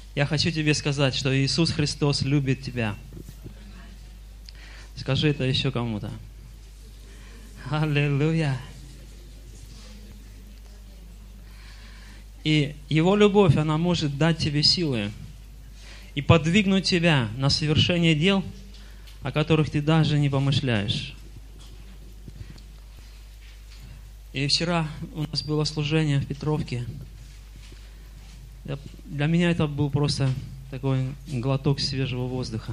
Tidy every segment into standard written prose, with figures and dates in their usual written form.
Я хочу тебе сказать, что Иисус Христос любит тебя. Скажи это еще кому-то. Аллилуйя. И Его любовь, она может дать тебе силы и подвигнуть тебя на совершение дел, о которых ты даже не помышляешь. И вчера у нас было служение в Петровке. Для меня это был просто такой глоток свежего воздуха.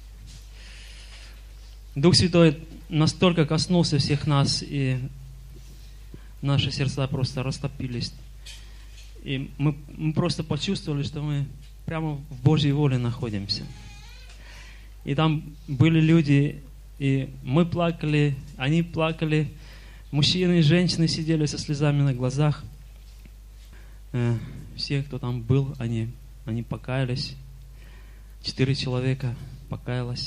Дух Святой настолько коснулся всех нас, и наши сердца просто растопились. И мы просто почувствовали, что мы прямо в Божьей воле находимся. И там были люди, и мы плакали, они плакали, мужчины и женщины сидели со слезами на глазах. Все, кто там был, они покаялись. 4 человека покаялось.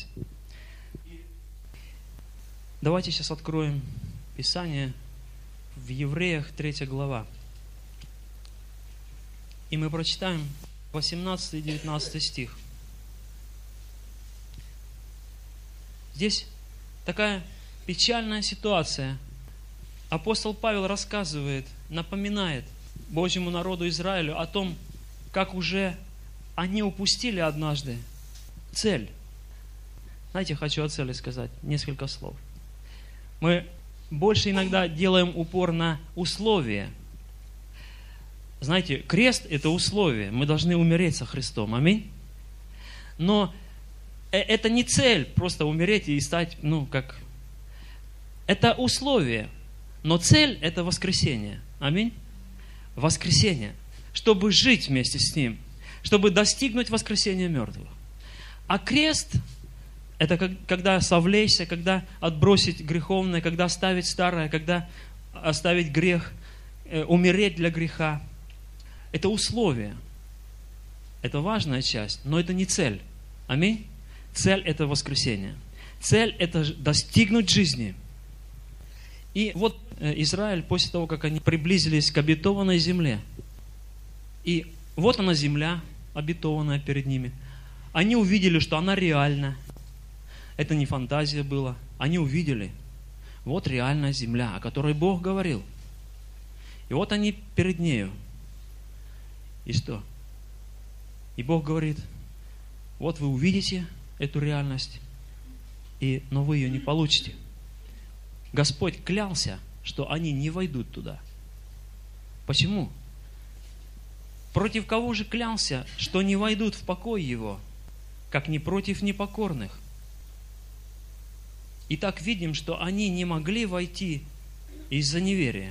Давайте сейчас откроем Писание в Евреях 3 глава. И мы прочитаем 18 и 19 стих. Здесь такая печальная ситуация. Апостол Павел рассказывает, напоминает Божьему народу Израилю о том, как уже они упустили однажды цель. Знаете, хочу о цели сказать несколько слов. Мы больше иногда делаем упор на условия. Знаете, крест – это условие. Мы должны умереть со Христом. Аминь. Но это не цель, просто умереть и стать, Это условие. Но цель – это воскресение. Аминь. Воскресение. Чтобы жить вместе с Ним. Чтобы достигнуть воскресения мертвых. А крест – это когда совлечься, когда отбросить греховное, когда оставить старое, когда оставить грех, умереть для греха. Это условие. Это важная часть, но это не цель. Аминь. Цель – это воскресение. Цель – это достигнуть жизни. И вот Израиль, после того, как они приблизились к обетованной земле, и вот она земля, обетованная перед ними, они увидели, что она реальна. Это не фантазия была. Они увидели, вот реальная земля, о которой Бог говорил. И вот они перед нею. И что? И Бог говорит, вот вы увидите эту реальность, но вы ее не получите. Господь клялся, что они не войдут туда. Почему? Против кого же клялся, что не войдут в покой Его, как не против непокорных? И так видим, что они не могли войти из-за неверия.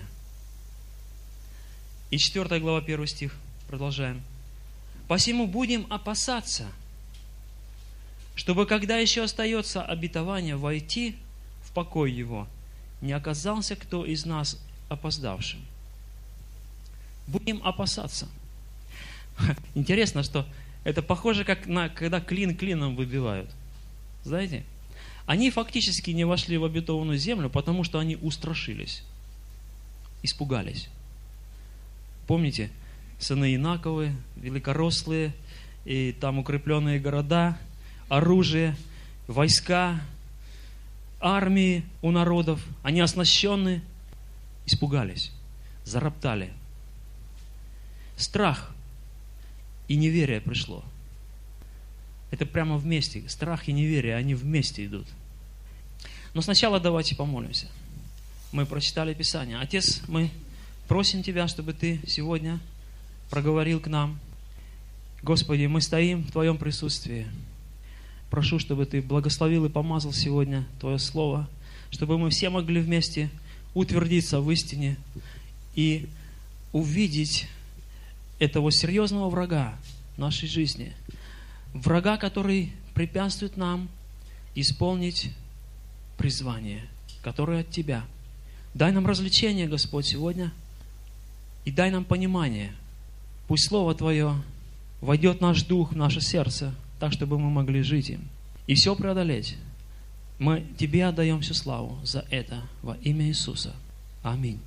И 4 глава, 1 стих, продолжаем. «Посему будем опасаться, чтобы, когда еще остается обетование войти в покой Его, не оказался кто из нас опоздавшим». Будем опасаться. Интересно, что это похоже, когда клин клином выбивают. Знаете? Они фактически не вошли в обетованную землю, потому что они устрашились, испугались. Помните, сыны Инаковы, великорослые, и там укрепленные города, оружие, войска, армии у народов, они оснащены, испугались, зароптали. Страх и неверие пришло. Это прямо вместе. Страх и неверие, они вместе идут. Но сначала давайте помолимся. Мы прочитали Писание. Отец, мы просим Тебя, чтобы Ты сегодня проговорил к нам. Господи, мы стоим в Твоем присутствии. Прошу, чтобы Ты благословил и помазал сегодня Твое Слово, чтобы мы все могли вместе утвердиться в истине и увидеть этого серьезного врага в нашей жизни. Врага, который препятствует нам исполнить призвание, которое от Тебя. Дай нам развлечение, Господь, сегодня, и дай нам понимание. Пусть Слово Твое войдет в наш дух, в наше сердце, так, чтобы мы могли жить им и все преодолеть. Мы Тебе отдаем всю славу за это во имя Иисуса. Аминь.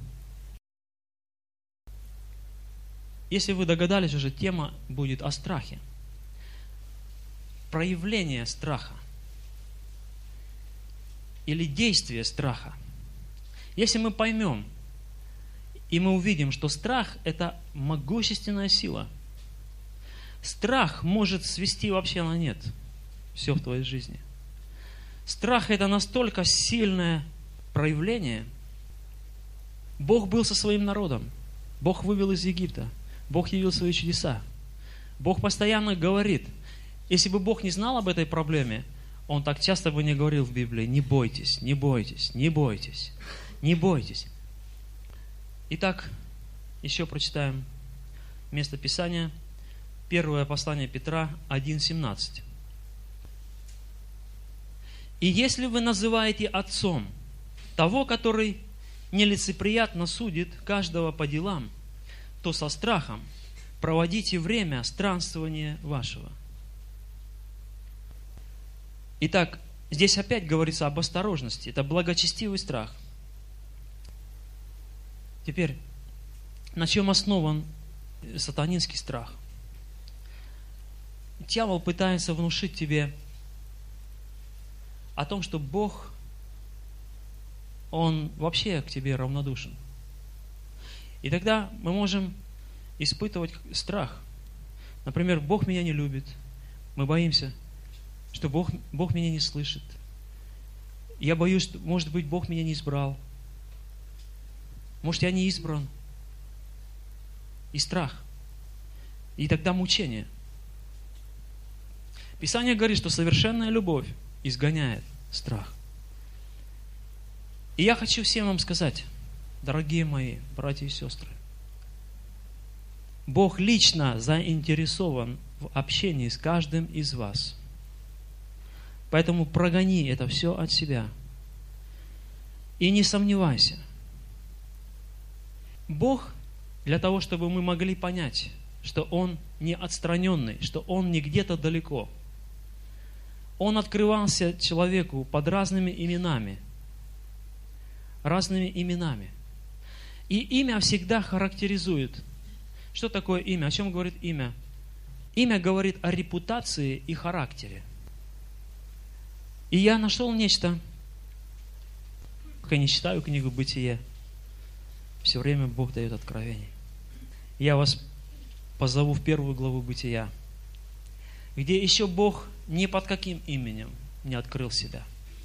Если вы догадались уже, тема будет о страхе. проявление страха или действие страха. Если мы поймем, и мы увидим, что страх – это могущественная сила, страх может свести вообще на нет все в твоей жизни. Страх – это настолько сильное проявление. Бог был со своим народом. Бог вывел из Египта. Бог явил свои чудеса. Бог постоянно говорит. Если бы Бог не знал об этой проблеме, Он так часто бы не говорил в Библии: не бойтесь, не бойтесь, не бойтесь, не бойтесь. Итак, еще прочитаем место Писания. Первое послание Петра 1:17. «И если вы называете отцом того, который нелицеприятно судит каждого по делам, то со страхом проводите время странствования вашего». Итак, здесь опять говорится об осторожности. Это благочестивый страх. Теперь, на чем основан сатанинский страх? Дьявол пытается внушить тебе о том, что Бог, Он вообще к тебе равнодушен. И тогда мы можем испытывать страх. Например, Бог меня не любит. Мы боимся, что Бог меня не слышит. Я боюсь, что, может быть, Бог меня не избрал. Может, я не избран. И страх. И тогда мучение. Писание говорит, что совершенная любовь изгоняет страх. И я хочу всем вам сказать, дорогие мои братья и сестры, Бог лично заинтересован в общении с каждым из вас. Поэтому прогони это все от себя. И не сомневайся. Бог, для того, чтобы мы могли понять, что Он не отстраненный, что Он не где-то далеко, Он открывался человеку под разными именами. Разными именами. И имя всегда характеризует. Что такое имя? О чем говорит имя? Имя говорит о репутации и характере. И я нашел нечто, пока не читаю книгу «Бытие», все время Бог дает откровение. Я вас позову в 1 главу «Бытия», где еще Бог ни под каким именем не открыл себя.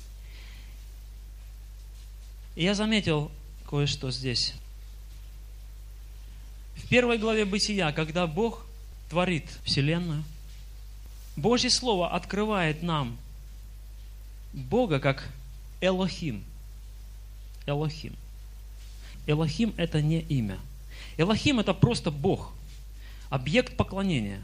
И я заметил кое-что здесь. В 1 главе «Бытия», когда Бог творит Вселенную, Божье Слово открывает нам Бога как Элохим. Элохим. Элохим – это не имя. Элохим – это просто Бог, объект поклонения.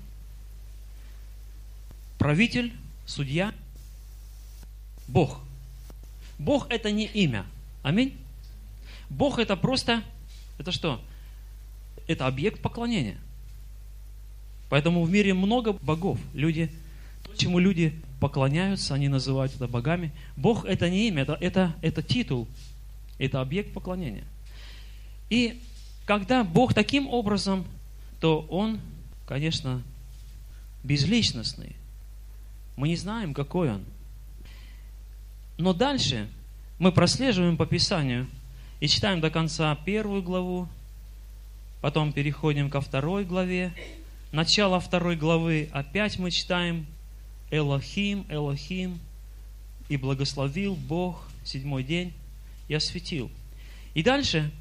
Правитель, судья, Бог. Бог – это не имя. Аминь. Бог – это просто, это что? Это объект поклонения. Поэтому в мире много богов. Чему люди поклоняются, они называют это богами. Бог – это не имя, это титул, это объект поклонения. И когда Бог таким образом, то Он, конечно, безличностный. Мы не знаем, какой Он. Но дальше мы прослеживаем по Писанию и читаем до конца 1 главу, потом переходим ко 2 главе. Начало 2 главы опять мы читаем Элохим, Элохим, и благословил Бог 7-й день и осветил. И дальше,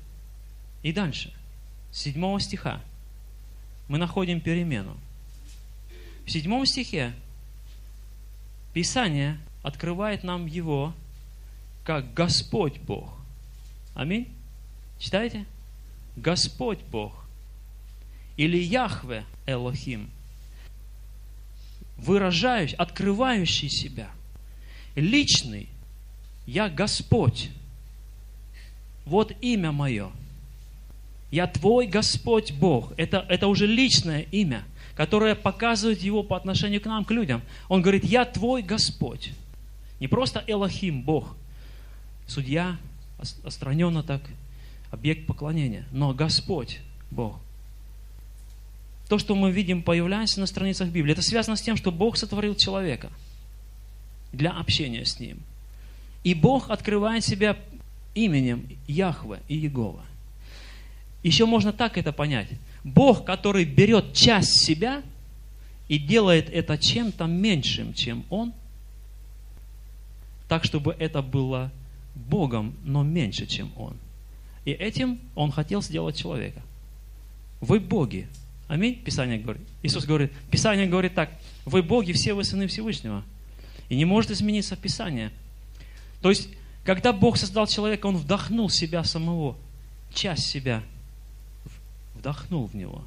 с 7 стиха мы находим перемену. В 7 стихе Писание открывает нам Его как Господь Бог. Аминь. Читаете? Господь Бог. Или Яхве Элохим. Выражающий, открывающий себя. Личный. Я Господь. Вот имя мое. Я твой Господь Бог. Это уже личное имя, которое показывает Его по отношению к нам, к людям. Он говорит: я твой Господь. Не просто Элохим, Бог, судья, отстраненно так, объект поклонения, но Господь Бог. то, что мы видим, появляясь на страницах Библии, это связано с тем, что Бог сотворил человека для общения с Ним. И Бог открывает себя именем Яхве и Иегова. Еще можно так это понять. Бог, который берет часть себя и делает это чем-то меньшим, чем Он, так, чтобы это было Богом, но меньше, чем Он. И этим Он хотел сделать человека. Вы боги. Аминь? Писание говорит. Иисус говорит, Писание говорит так, вы боги, все вы сыны Всевышнего. И не может измениться Писание. То есть, когда Бог создал человека, Он вдохнул себя самого, часть себя, вдохнул в него.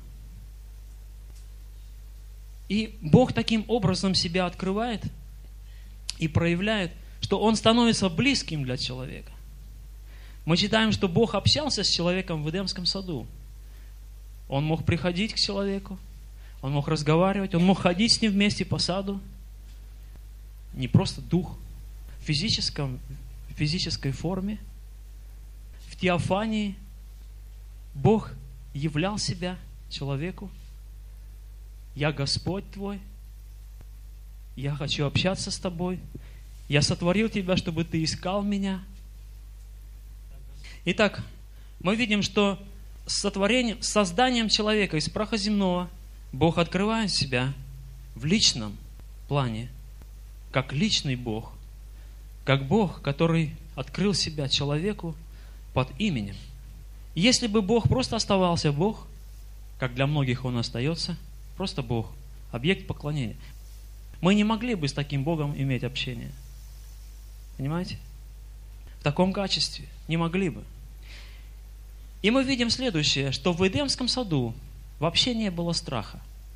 И Бог таким образом себя открывает и проявляет, что Он становится близким для человека. Мы читаем, что Бог общался с человеком в Эдемском саду. Он мог приходить к человеку, Он мог разговаривать, Он мог ходить с ним вместе по саду. Не просто дух, в физической форме, в теофании Бог являл себя человеку. Я Господь твой, я хочу общаться с тобой, я сотворил тебя, чтобы ты искал меня. Итак, мы видим, что с созданием человека из праха земного Бог открывает себя в личном плане, как личный Бог, как Бог, который открыл себя человеку под именем. Если бы Бог просто оставался Бог, как для многих Он остается, просто Бог, объект поклонения, мы не могли бы с таким Богом иметь общение. Понимаете? В таком качестве не могли бы. И мы видим следующее, что в Эдемском саду вообще не было страха.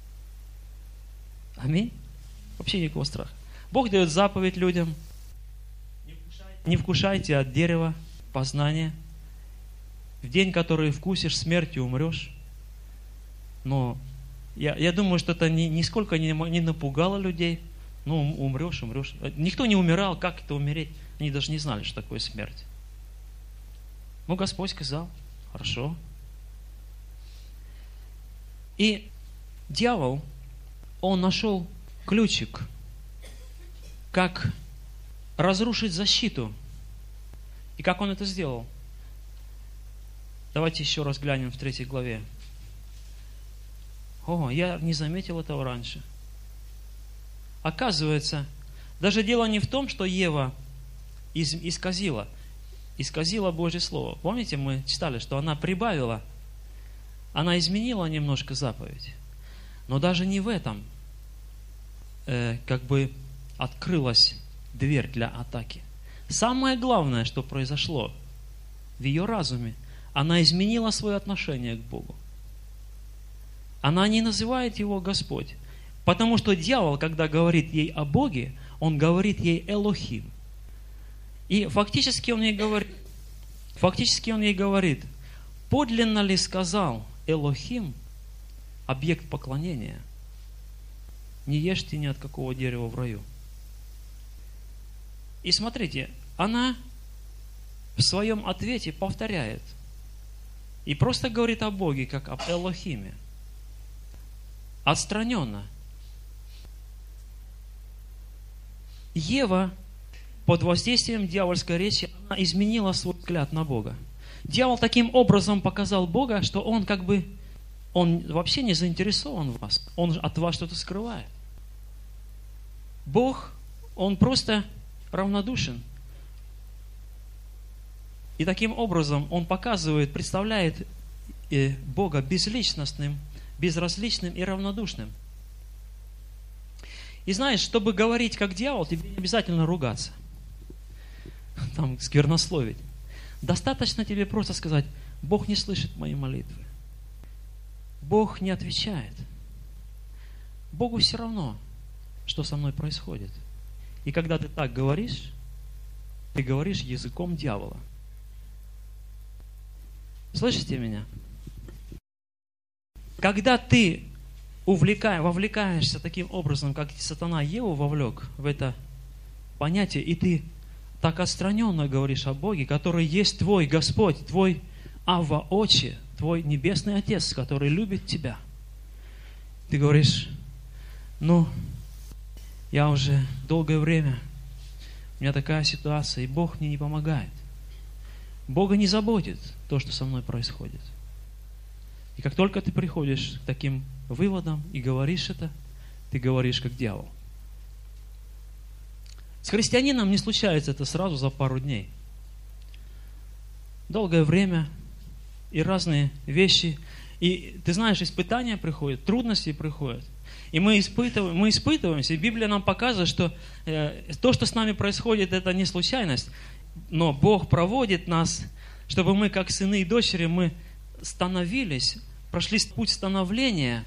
Аминь? Вообще никакого страха. Бог дает заповедь людям: не вкушайте от дерева познания. В день, который вкусишь, смертью умрешь. Но я думаю, что это нисколько не напугало людей. Ну, умрешь. Никто не умирал, как это умереть? Они даже не знали, что такое смерть. Ну, Господь сказал, хорошо. И дьявол, он нашел ключик, как разрушить защиту. И как он это сделал? Давайте еще раз глянем в 3 главе. О, я не заметил этого раньше. Оказывается, даже дело не в том, что Ева исказила Божье Слово. Помните, мы читали, что она прибавила, она изменила немножко заповедь. Но даже не в этом открылась дверь для атаки. Самое главное, что произошло в ее разуме, она изменила свое отношение к Богу. Она не называет Его Господь. Потому что дьявол, когда говорит ей о Боге, он говорит ей Элохим. И фактически он ей говорит, подлинно ли сказал Элохим, объект поклонения, не ешьте ни от какого дерева в раю. И смотрите, она в своем ответе повторяет и просто говорит о Боге, как об Элохиме. Отстраненно. Ева под воздействием дьявольской речи, она изменила свой взгляд на Бога. Дьявол таким образом показал Бога, что он он вообще не заинтересован в вас. Он от вас что-то скрывает. Бог, Он просто равнодушен. И таким образом Он показывает, представляет Бога безличностным, безразличным и равнодушным. И знаешь, чтобы говорить как дьявол, тебе не обязательно ругаться. Там сквернословить. Достаточно тебе просто сказать: Бог не слышит мои молитвы. Бог не отвечает. Богу все равно, что со мной происходит. И когда ты так говоришь, ты говоришь языком дьявола. Слышите меня? Когда ты вовлекаешься таким образом, как сатана Еву вовлек в это понятие, и ты так отстраненно говоришь о Боге, который есть твой Господь, твой Авва Отче, твой Небесный Отец, который любит тебя. Ты говоришь, я уже долгое время, у меня такая ситуация, и Бог мне не помогает. Бога не заботит то, что со мной происходит. И как только ты приходишь к таким выводам и говоришь это, ты говоришь как дьявол. С христианином не случается это сразу за пару дней. Долгое время и разные вещи. И ты знаешь, испытания приходят, трудности приходят. И мы испытываемся, и Библия нам показывает, что то, что с нами происходит, это не случайность, но Бог проводит нас, чтобы мы, как сыны и дочери, мы становились, прошли путь становления,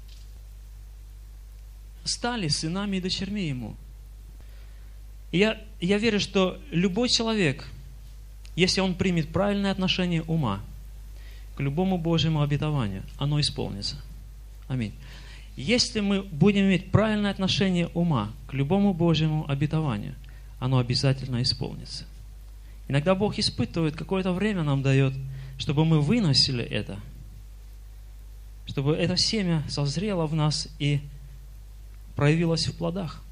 стали сынами и дочерьми Ему. И я верю, что любой человек, если он примет правильное отношение ума к любому Божьему обетованию, оно исполнится. Аминь. Если мы будем иметь правильное отношение ума к любому Божьему обетованию, оно обязательно исполнится. Иногда Бог испытывает, какое-то время нам дает, чтобы мы выносили это, чтобы это семя созрело в нас и проявилось в плодах.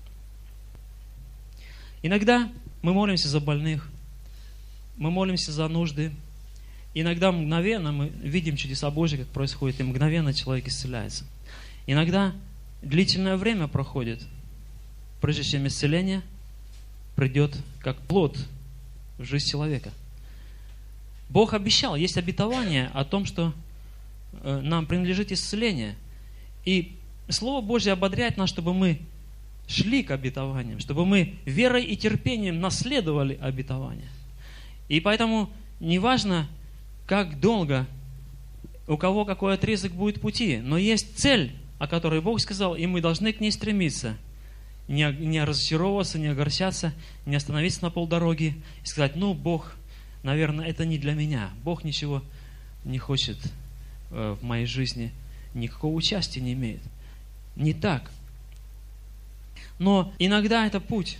Иногда мы молимся за больных, мы молимся за нужды. Иногда мгновенно мы видим чудеса Божьи, как происходит, и мгновенно человек исцеляется. Иногда длительное время проходит, прежде чем исцеление придет как плод в жизнь человека. Бог обещал, есть обетование о том, что нам принадлежит исцеление. И Слово Божье ободряет нас, чтобы мы шли к обетованиям, чтобы мы верой и терпением наследовали обетование. И поэтому неважно, как долго, у кого какой отрезок будет пути, но есть цель, о которой Бог сказал, и мы должны к ней стремиться. Не разочаровываться, не огорчаться, не остановиться на полдороги и сказать, Бог, наверное, это не для меня. Бог ничего не хочет в моей жизни, никакого участия не имеет. Не так. Но иногда это путь.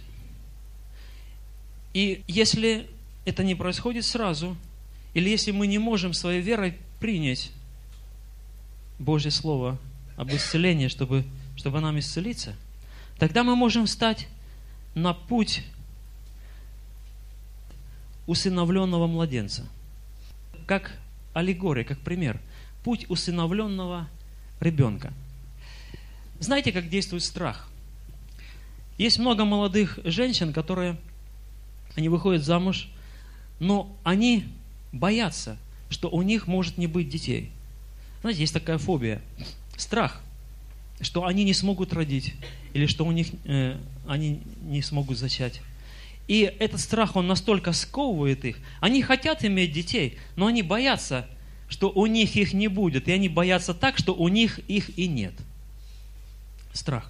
И если это не происходит сразу, или если мы не можем своей верой принять Божье Слово об исцелении, чтобы нам исцелиться, тогда мы можем встать на путь усыновленного младенца. Как аллегория, как пример. Путь усыновленного ребенка. Знаете, как действует страх? Есть много молодых женщин, они выходят замуж, но они боятся, что у них может не быть детей. Знаете, есть такая фобия. Страх, что они не смогут родить, или что они не смогут зачать. И этот страх, он настолько сковывает их. Они хотят иметь детей, но они боятся, что у них их не будет. И они боятся так, что у них их и нет. Страх.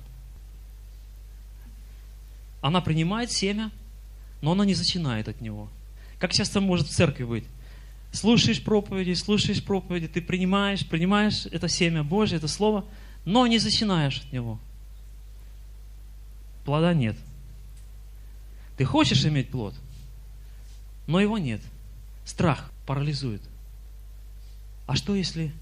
Она принимает семя, но она не зачинает от него. Как часто может в церкви быть? Слушаешь проповеди, ты принимаешь это семя Божье, это Слово, но не зачинаешь от него. Плода нет. Ты хочешь иметь плод, но его нет. Страх парализует. А что если...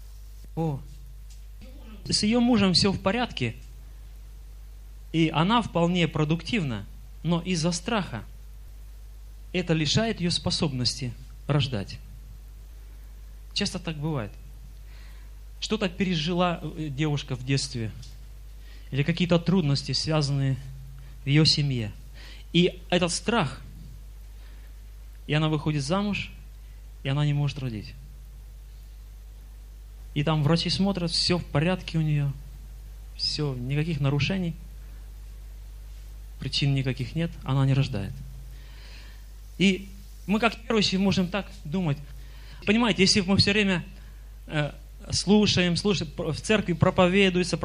с ее мужем все в порядке, и она вполне продуктивна, но из-за страха это лишает ее способности рождать. Часто так бывает. Что-то пережила девушка в детстве, или какие-то трудности, связанные в ее семье. И этот страх, и она выходит замуж, и она не может родить. И там врачи смотрят, все в порядке у нее, все, никаких нарушений, причин никаких нет, она не рождает. И мы, как верующие, можем так думать. Понимаете, если мы все время слушаем, в церкви проповедуется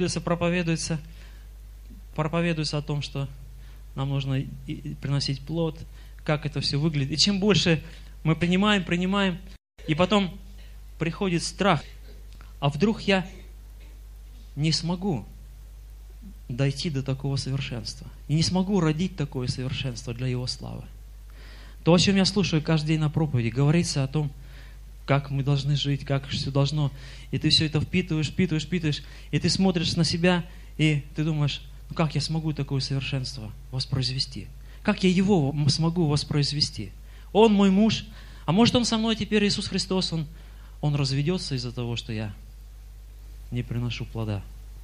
о том, что нам нужно приносить плод, как это все выглядит. И чем больше мы принимаем, и потом приходит страх, а вдруг я не смогу дойти до такого совершенства, и не смогу родить такое совершенство для Его славы. То, о чем я слушаю каждый день на проповеди, говорится о том, как мы должны жить, как все должно. И ты все это впитываешь, и ты смотришь на себя, и ты думаешь, ну как я смогу такое совершенство воспроизвести? Как я его смогу воспроизвести? Он мой муж, а может он со мной теперь, Иисус Христос, он разведется из-за того, что я не приношу плода.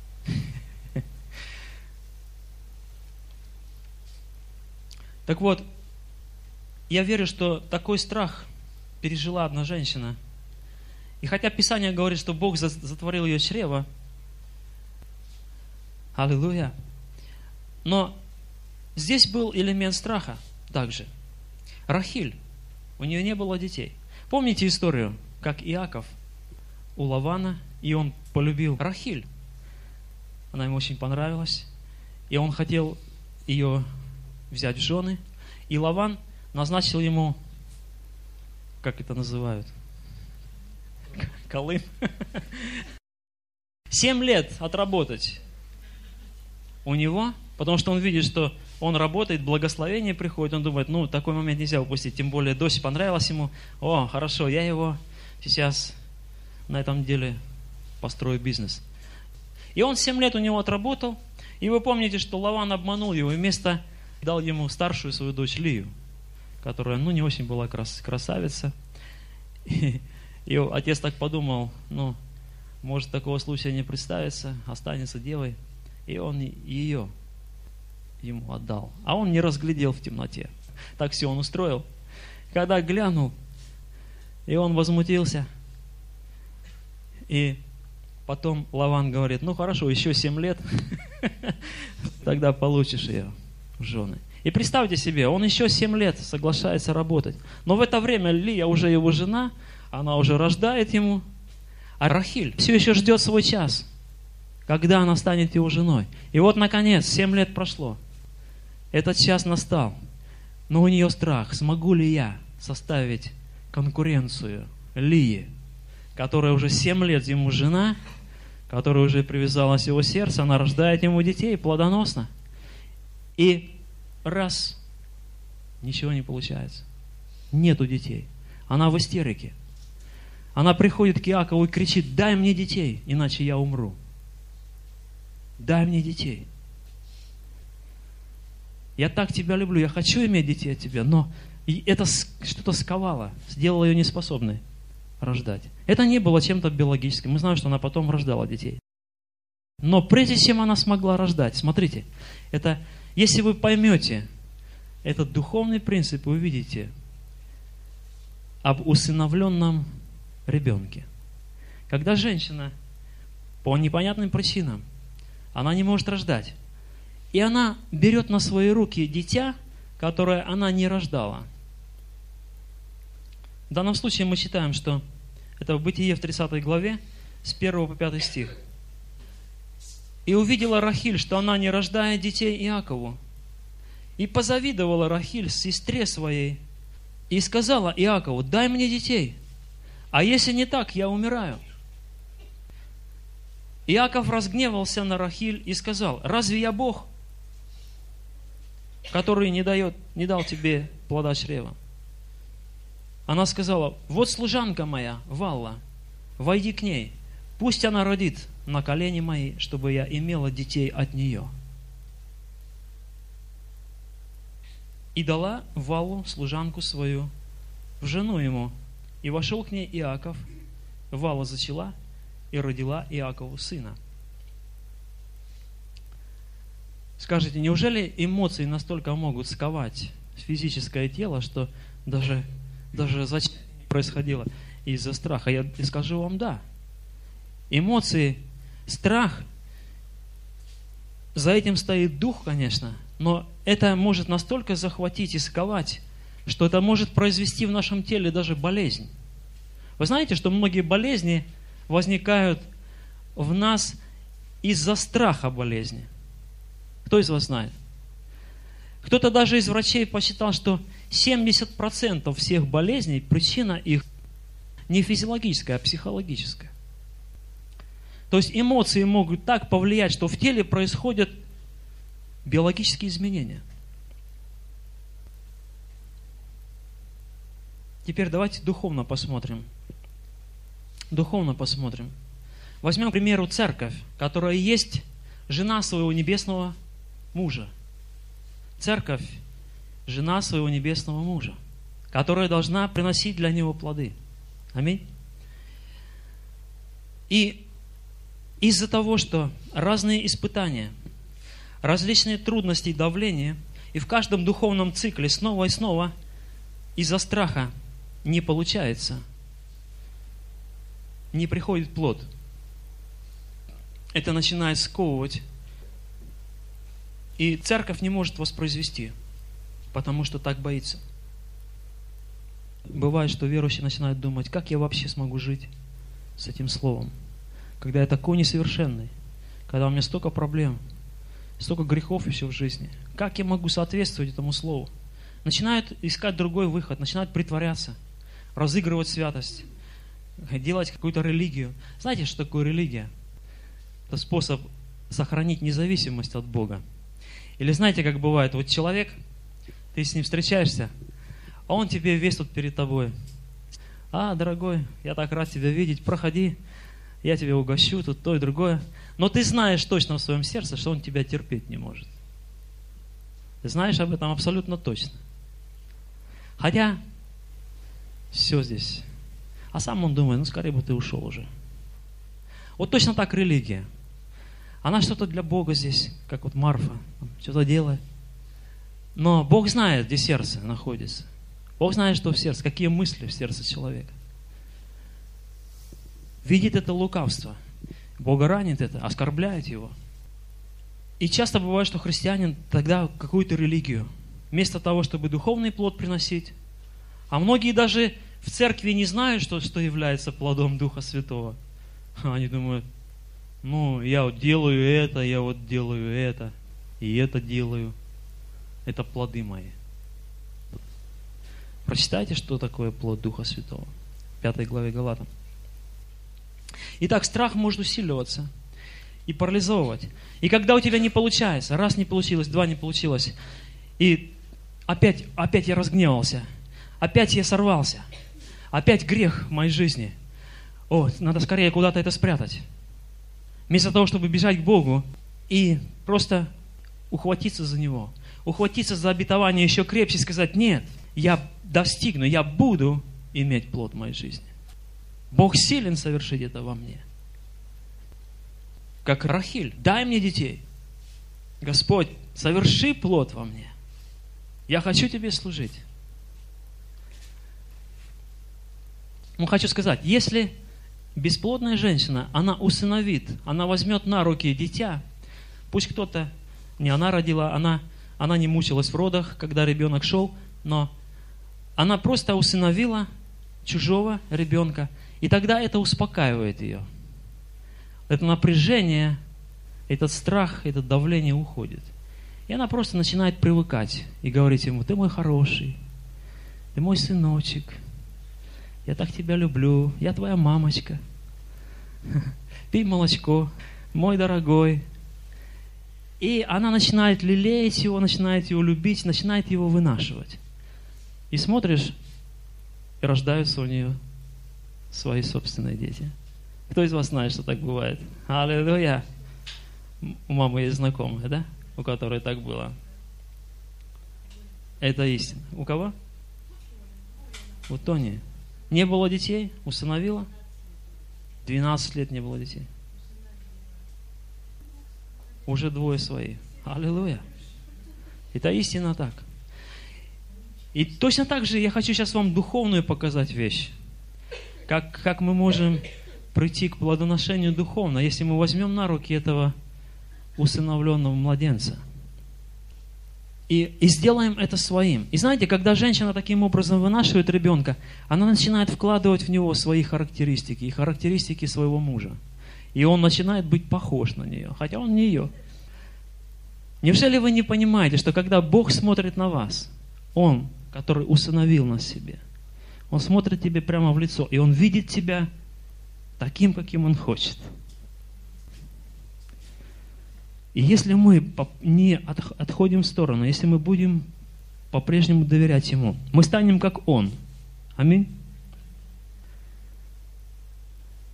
Так вот, я верю, что такой страх пережила одна женщина. И хотя Писание говорит, что Бог затворил ее чрево, аллилуйя, но здесь был элемент страха также. Рахиль, у нее не было детей. Помните историю, как Иаков у Лавана, и он полюбил Рахиль. Она ему очень понравилась, и он хотел ее взять в жены, и Лаван назначил ему, как это называют, колым, 7 лет отработать у него, потому что он видит, что он работает, благословение приходит, он думает, ну, такой момент нельзя упустить, тем более дочь понравилась ему, о, хорошо, я его сейчас на этом деле построю бизнес. И он 7 лет у него отработал, и вы помните, что Лаван обманул его, и вместо дал ему старшую свою дочь Лию, которая, ну, не очень была красавица. И отец так подумал, ну, может такого случая не представится, останется девой. И он ее ему отдал. А он не разглядел в темноте. Так все он устроил. Когда глянул, и он возмутился. И потом Лаван говорит, ну хорошо, еще 7 лет, тогда получишь ее в жены. И представьте себе, он еще 7 лет соглашается работать. Но в это время Лия уже его жена, она уже рождает ему. А Рахиль все еще ждет свой час, когда она станет его женой. И вот, наконец, 7 лет прошло. Этот час настал. Но у нее страх, смогу ли я составить конкуренцию Лии, которая уже 7 лет ему жена, которая уже привязалась к его сердцу, она рождает ему детей плодоносно. И раз, ничего не получается. Нету детей. Она в истерике. Она приходит к Иакову и кричит, дай мне детей, иначе я умру. Дай мне детей. Я так тебя люблю, я хочу иметь детей от тебя, но это что-то сковало, сделало ее неспособной рождать. Это не было чем-то биологическим. Мы знаем, что она потом рождала детей. Но прежде чем она смогла рождать, смотрите, это, если вы поймете этот духовный принцип, вы увидите об усыновленном ребенке. Когда женщина по непонятным причинам, она не может рождать, и она берет на свои руки дитя, которое она не рождала. В данном случае мы читаем, что это в Бытие в 30 главе, с 1 по 5 стих. «И увидела Рахиль, что она не рождает детей Иакову. И позавидовала Рахиль сестре своей, и сказала Иакову, дай мне детей, а если не так, я умираю». Иаков разгневался на Рахиль и сказал, разве я Бог, который не дал тебе плода чрева? Она сказала, вот служанка моя, Валла, войди к ней, пусть она родит на колени мои, чтобы я имела детей от нее. И дала Валлу, служанку свою, в жену ему, и вошел к ней Иаков, Валла зачала и родила Иакову сына. Скажите, неужели эмоции настолько могут сковать физическое тело, что даже зачем происходило из-за страха? Я скажу вам, да. Эмоции, страх, за этим стоит дух, конечно, но это может настолько захватить и сковать, что это может произвести в нашем теле даже болезнь. Вы знаете, что многие болезни возникают в нас из-за страха болезни. Кто из вас знает? Кто-то даже из врачей посчитал, что 70% всех болезней, причина их не физиологическая, а психологическая. То есть эмоции могут так повлиять, что в теле происходят биологические изменения. Теперь давайте духовно посмотрим. духовно посмотрим. Возьмем, к примеру, церковь, которая есть жена своего небесного мужа. Церковь – жена своего небесного мужа, которая должна приносить для него плоды. Аминь. И из-за того, что разные испытания, различные трудности и давления, и в каждом духовном цикле снова и снова из-за страха не получается, не приходит плод. Это начинает сковывать, и церковь не может воспроизвести, потому что так боится. Бывает, что верующие начинают думать, как я вообще смогу жить с этим словом, когда я такой несовершенный, когда у меня столько проблем, столько грехов еще в жизни. Как я могу соответствовать этому слову? Начинают искать другой выход, начинают притворяться, разыгрывать святость, делать какую-то религию. Знаете, что такое религия? Это способ сохранить независимость от Бога. Или знаете, как бывает, вот человек, ты с ним встречаешься, а он тебе весь тут перед тобой. Дорогой, я так рад тебя видеть, проходи, я тебя угощу, тут то и другое. Но ты знаешь точно в своем сердце, что он тебя терпеть не может. Ты знаешь об этом абсолютно точно. Хотя все здесь. А сам он думает, скорее бы ты ушел уже. Вот точно так религия. Она что-то для Бога здесь, как вот Марфа, что-то делает. Но Бог знает, где сердце находится. Бог знает, что в сердце, какие мысли в сердце человека. Видит это лукавство. Бога ранит это, оскорбляет его. И часто бывает, что христианин тогда какую-то религию, вместо того, чтобы духовный плод приносить. А многие даже в церкви не знают, что является плодом Духа Святого. Они думают, я вот делаю это, я вот делаю это, и это делаю. Это плоды мои. Прочитайте, что такое плод Духа Святого. В 5 главе Галатам. Итак, страх может усиливаться и парализовывать. И когда у тебя не получается, раз не получилось, два не получилось, и опять я разгневался, опять я сорвался, опять грех в моей жизни. Надо скорее куда-то это спрятать. Вместо того, чтобы бежать к Богу и просто ухватиться за Него, ухватиться за обетование еще крепче и сказать, нет, я достигну, я буду иметь плод в моей жизни. Бог силен совершить это во мне. Как Рахиль, дай мне детей. Господь, соверши плод во мне. Я хочу Тебе служить. Хочу сказать, если бесплодная женщина, она усыновит, она возьмет на руки дитя, пусть кто-то, не она родила, она не мучилась в родах, когда ребенок шел, но она просто усыновила чужого ребенка, и тогда это успокаивает ее. Это напряжение, этот страх, это давление уходит. И она просто начинает привыкать и говорить ему, ты мой хороший, ты мой сыночек, я так тебя люблю, я твоя мамочка, пей молочко, мой дорогой. И она начинает лелеять его, начинает его любить, начинает его вынашивать. И смотришь, и рождаются у нее свои собственные дети. Кто из вас знает, что так бывает? Аллилуйя! У мамы есть знакомые, да? У которой так было. Это истина. У кого? У Тони. Не было детей? Усыновила? 12 лет не было детей. Уже 2 своих. Аллилуйя. Это истина так. И точно так же я хочу сейчас вам духовную показать вещь. Как мы можем прийти к плодоношению духовно, если мы возьмем на руки этого усыновленного младенца. И сделаем это своим. И знаете, когда женщина таким образом вынашивает ребенка, она начинает вкладывать в него свои характеристики и характеристики своего мужа. И он начинает быть похож на нее, хотя он не ее. Неужели вы не понимаете, что когда Бог смотрит на вас, Он, который усыновил нас себе, Он смотрит тебе прямо в лицо, и Он видит тебя таким, каким Он хочет. И если мы не отходим в сторону, если мы будем по-прежнему доверять Ему, мы станем как Он. Аминь.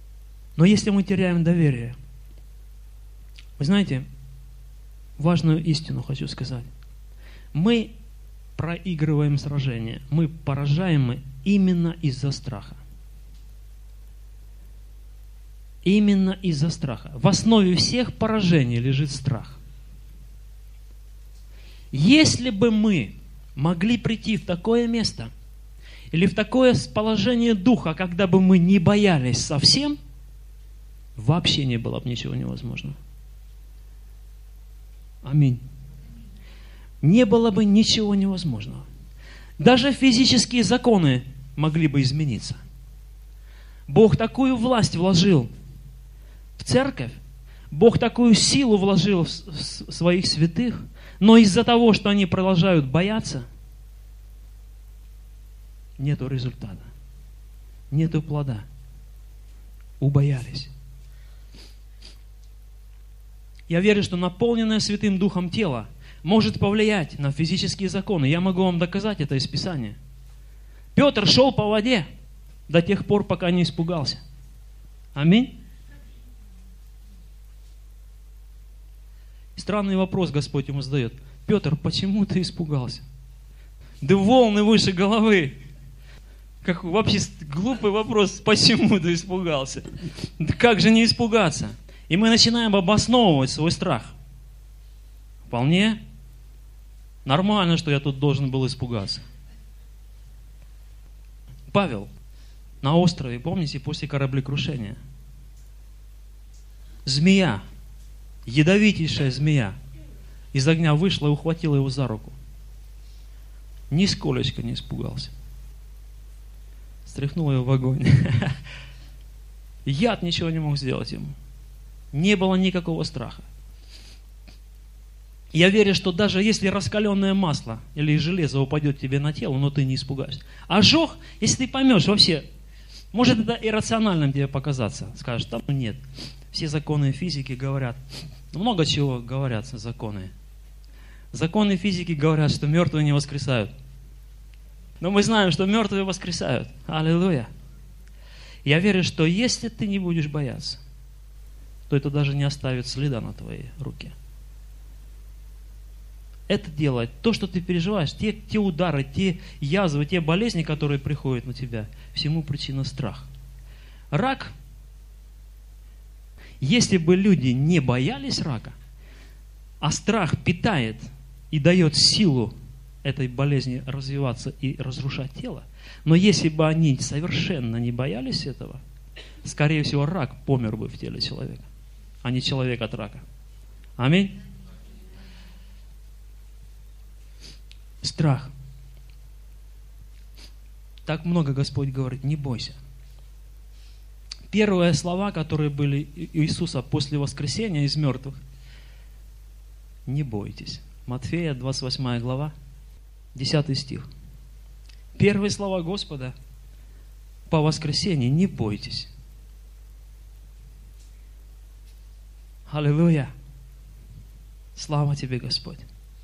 Но если мы теряем доверие, вы знаете, важную истину хочу сказать. Мы проигрываем сражение, мы поражаемы именно из-за страха. Именно из-за страха. В основе всех поражений лежит страх. Если бы мы могли прийти в такое место, или в такое положение духа, когда бы мы не боялись совсем, вообще не было бы ничего невозможного. Аминь. Не было бы ничего невозможного. Даже физические законы могли бы измениться. Бог такую власть вложил в церковь, Бог такую силу вложил в своих святых, но из-за того, что они продолжают бояться, нету результата, нету плода. Убоялись. Я верю, что наполненное Святым Духом тело может повлиять на физические законы. Я могу вам доказать это из Писания. Петр шел по воде до тех пор, пока не испугался. Аминь. Странный вопрос Господь ему задает. Петр, почему ты испугался? Да волны выше головы. Как вообще глупый вопрос, почему ты испугался? Да как же не испугаться? И мы начинаем обосновывать свой страх. Вполне нормально, что я тут должен был испугаться. Павел на острове, помните, после кораблекрушения. Змея, ядовитейшая змея, из огня вышла и ухватила его за руку. Нисколечко не испугался. Стряхнула его в огонь. Яд ничего не мог сделать ему. Не было никакого страха. Я верю, что даже если раскаленное масло или железо упадет тебе на тело, но ты не испугаешься. Ожог, если ты поймешь вообще, может это иррациональным тебе показаться. Скажешь, там нет. Все законы физики говорят, много чего говорят законы. Законы физики говорят, что мертвые не воскресают. Но мы знаем, что мертвые воскресают. Аллилуйя. Я верю, что если ты не будешь бояться, то это даже не оставит следа на твоей руке. Это делает то, что ты переживаешь, те удары, те язвы, те болезни, которые приходят на тебя, всему причина страх. Рак, если бы люди не боялись рака, а страх питает и дает силу этой болезни развиваться и разрушать тело, но если бы они совершенно не боялись этого, скорее всего, рак помер бы в теле человека, а не человек от рака. Аминь. Страх. Так много Господь говорит, не бойся. Первые слова, которые были у Иисуса после воскресения из мертвых, не бойтесь. Матфея, 28 глава, 10 стих. Первые слова Господа по воскресении, не бойтесь. Аллилуйя. Слава тебе, Господь.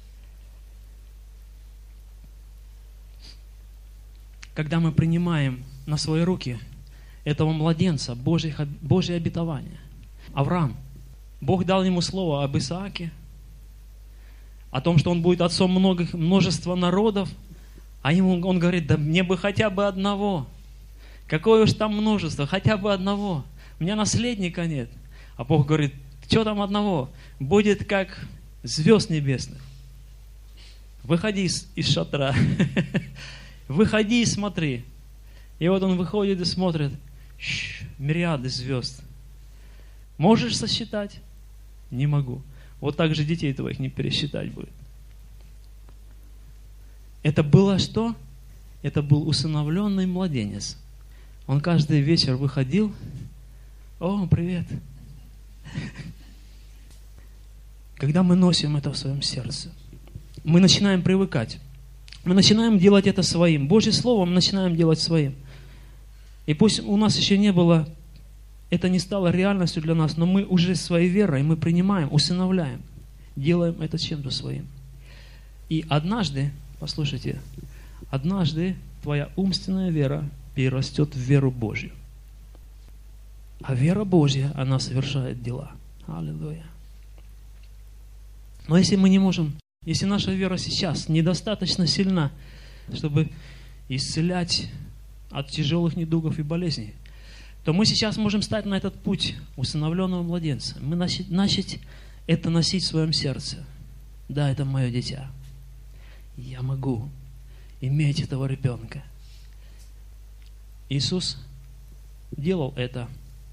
Когда мы принимаем на свои руки этого младенца, Божье обетование. Авраам, Бог дал ему слово об Исааке, о том, что он будет отцом множества народов, а ему он говорит, да мне бы хотя бы одного. Какое уж там множество, хотя бы одного. У меня наследника нет. А Бог говорит, что там одного? Будет как звезд небесных. Выходи из шатра. Выходи и смотри. И вот он выходит и смотрит. Мириады звезд. Можешь сосчитать? Не могу. Вот так же детей твоих не пересчитать будет. Это было что? Это был усыновленный младенец. Он каждый вечер выходил. О, привет. Когда мы носим это в своем сердце, мы начинаем привыкать. Мы начинаем делать это своим. Божье Слово мы начинаем делать своим. И пусть у нас еще не было, это не стало реальностью для нас, но мы уже своей верой, мы принимаем, усыновляем, делаем это чем-то своим. И однажды, послушайте, однажды твоя умственная вера перерастет в веру Божью. А вера Божья, она совершает дела. Аллилуйя. Но если мы не можем, если наша вера сейчас недостаточно сильна, чтобы исцелять от тяжелых недугов и болезней, то мы сейчас можем стать на этот путь усыновленного младенца. Мы начать это носить в своем сердце. Да, это мое дитя. Я могу иметь этого ребенка. Иисус делал это,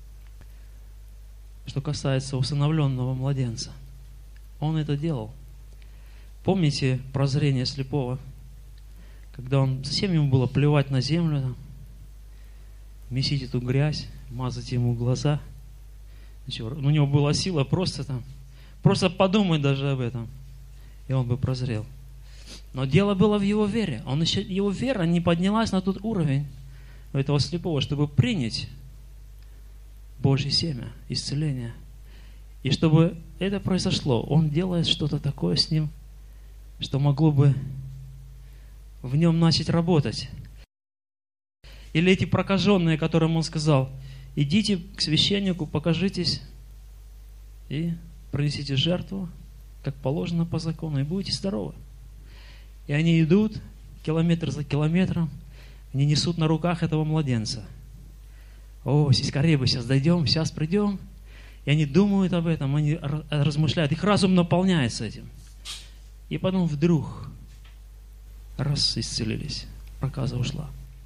что касается усыновленного младенца. Он это делал. Помните прозрение слепого, когда он, совсем ему было плевать на землю, месить эту грязь, мазать ему глаза. У него была сила просто подумать даже об этом, и он бы прозрел. Но дело было в его вере. Его вера не поднялась на тот уровень у этого слепого, чтобы принять Божье семя, исцеление. И чтобы это произошло, он делает что-то такое с ним, что могло бы в нем начать работать. Или эти прокаженные, которым он сказал: идите к священнику, покажитесь и принесите жертву, как положено по закону, и будете здоровы. И они идут километр за километром, они несут на руках этого младенца. О, скорее бы сейчас дойдем, сейчас придем. И они думают об этом, они размышляют, их разум наполняется этим. И потом вдруг раз исцелились, проказа ушла.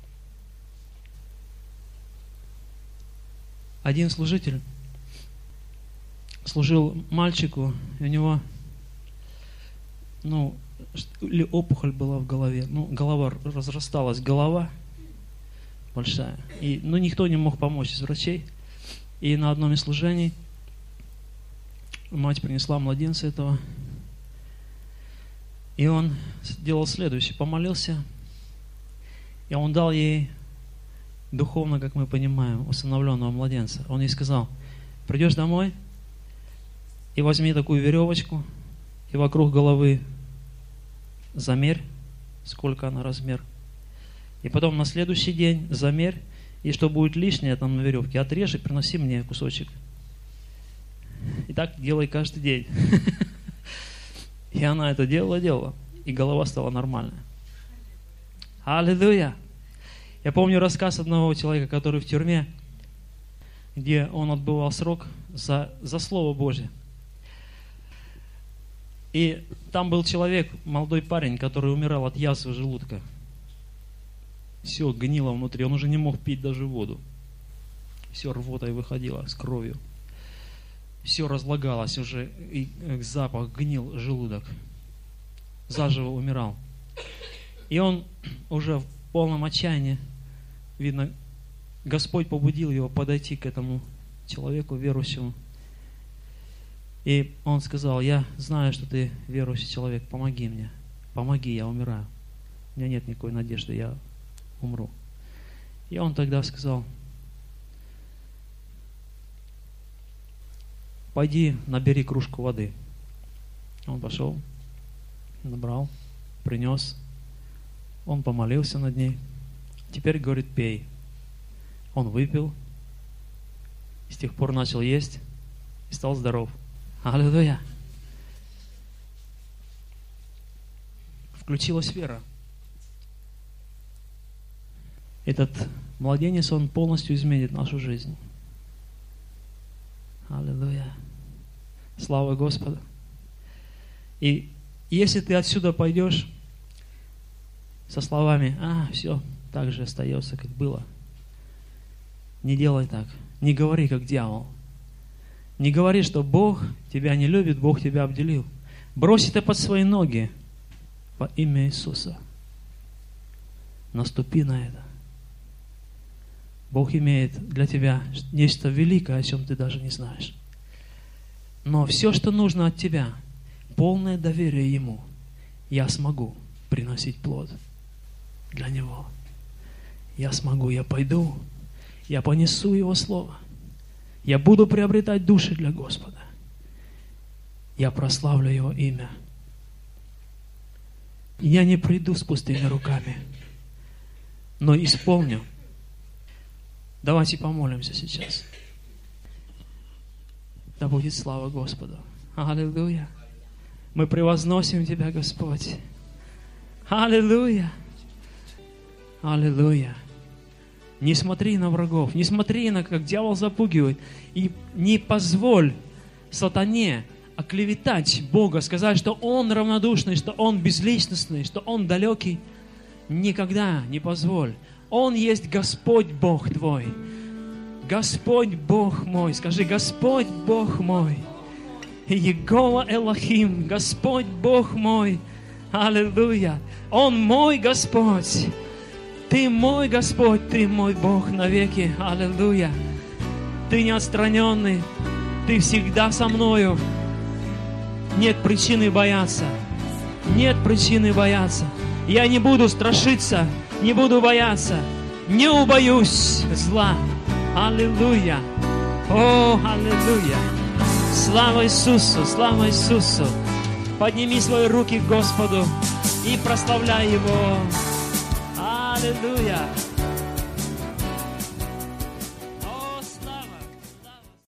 Один служитель служил мальчику, и у него, или опухоль была в голове, голова разрасталась, голова большая. И, никто не мог помочь из врачей. И на одном из служений мать принесла младенца этого, и он делал следующее: помолился, и он дал ей духовно, как мы понимаем, усыновленного младенца. Он ей сказал: придешь домой и возьми такую веревочку, и вокруг головы замерь, сколько она размер. И потом на следующий день замерь, и что будет лишнее там на веревке, отрежь и приноси мне кусочек. И так делай каждый день. И она это делала, и голова стала нормальная. Аллилуйя! Я помню рассказ одного человека, который в тюрьме, где он отбывал срок за Слово Божье. И там был человек, молодой парень, который умирал от язвы желудка. Все гнило внутри, он уже не мог пить даже воду. Все рвотой выходило с кровью. Все разлагалось уже, и запах гнил желудок. Заживо умирал. И он уже в полном отчаянии, видно, Господь побудил его подойти к этому человеку, верующему. И он сказал: я знаю, что ты верующий человек, помоги мне. Помоги, я умираю. У меня нет никакой надежды, я умру. И он тогда сказал: пойди, набери кружку воды. Он пошел, набрал, принес. Он помолился над ней. Теперь, говорит, пей. Он выпил, с тех пор начал есть и стал здоров. Аллилуйя! Включилась вера. Этот младенец, он полностью изменит нашу жизнь. Аллилуйя! Слава Господу! И если ты отсюда пойдешь со словами: все так же остается, как было, не делай так. Не говори, как дьявол. Не говори, что Бог тебя не любит, Бог тебя обделил. Брось это под свои ноги во имя Иисуса. Наступи на это. Бог имеет для тебя нечто великое, о чем ты даже не знаешь. Но все, что нужно от тебя, полное доверие Ему. Я смогу приносить плод для Него. Я смогу, я пойду, я понесу Его Слово. Я буду приобретать души для Господа. Я прославлю Его имя. Я не приду с пустыми руками, но исполню. Давайте помолимся сейчас. Да будет слава Господу. Аллилуйя. Мы превозносим Тебя, Господь. Аллилуйя. Аллилуйя. Не смотри на врагов, не смотри на, как дьявол запугивает. И не позволь сатане оклеветать Бога, сказать, что Он равнодушный, что Он безличностный, что Он далекий. Никогда не позволь. Он есть Господь Бог твой. Господь Бог мой. Скажи, Господь Бог мой. Иегова Элохим, Господь Бог мой. Аллилуйя. Он мой Господь. Ты мой Господь, Ты мой Бог навеки. Аллилуйя. Ты не отстраненный. Ты всегда со мною. Нет причины бояться. Нет причины бояться. Я не буду страшиться, не буду бояться. Не убоюсь зла. Аллилуйя. О, аллилуйя. Слава Иисусу, слава Иисусу. Подними свои руки к Господу и прославляй Его. Аллилуйя.